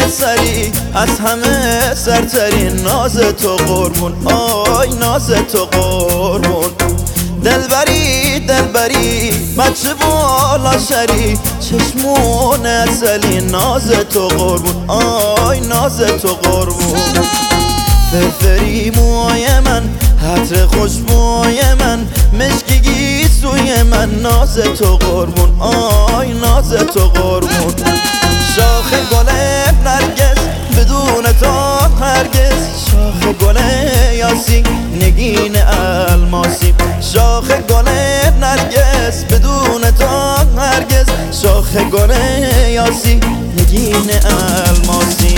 سری از همه سرترین ناز تو قربون، آی ناز تو قربون. دلبری دلبری بچه بالا شری، چشمون اصلی ناز تو قربون، آی ناز تو قربون. فرفری موهای من، عطر خوشبوی من، مشکی سوی من، ناز تو قربون، آی ناز تو قربون. شاخ گل نرگس بدون تو هرگز، شاخ گل یاسین نگین الماسی، شاخ گل نرگس بدون تو هرگز، شاخ گل یاسین نگین الماسی.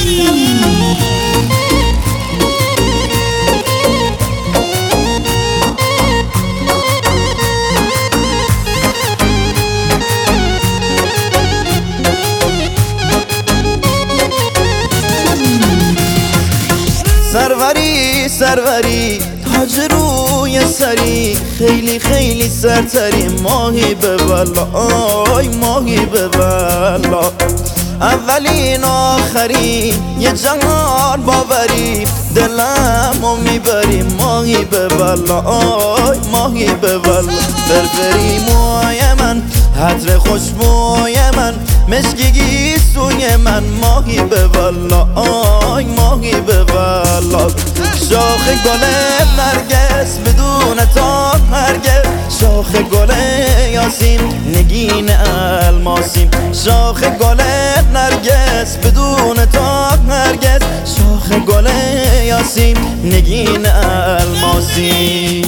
سروری سروری تاج روی سری، خیلی خیلی سرتری، ماهی به والا، آی ماهی به والا. اولین آخری یه جهان باوری، دلمو میبری، ماهی به والا، آی ماهی به والا. فرفری موهای من، عطر خوشبوی من، مشکی سوی من، ماهی به والا، آی ماهی به والا. شاخ گل نرگس بدون تا هرگز، شاخ گل یاسین نگین الماسی، شاخ گل نرگس بدون تا هرگز، شاخ گل یاسین نگین الماسی.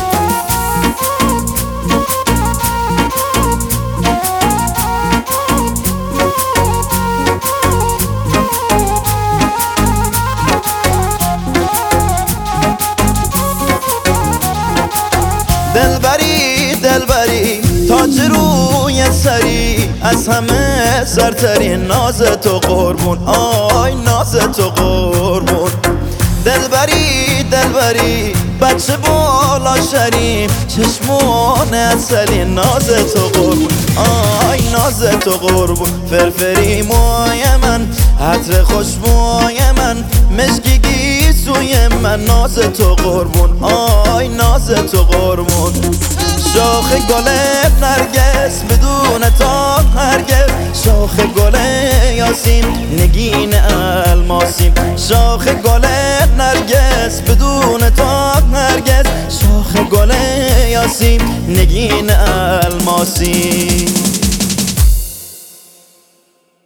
دلبری دلبری تاج روی سری، از همه سرترین ناز تو قربون، آی ناز تو قربون. دلبری دلبری بچه بالا شری، چشمون اصلی، ناز تو قربون، آی ناز تو قربون. فرفری موهای من، عطر خوشبوی من، مشکی سوی من، ناز تو قربون، آی ناز تو قربون. شاخ گل نرگس بدون تا هرگز، شاخ گل یاسین نگین الماسی، شاخ گل نرگس بدون تا هرگز، شاخ گل یاسین نگین الماسی.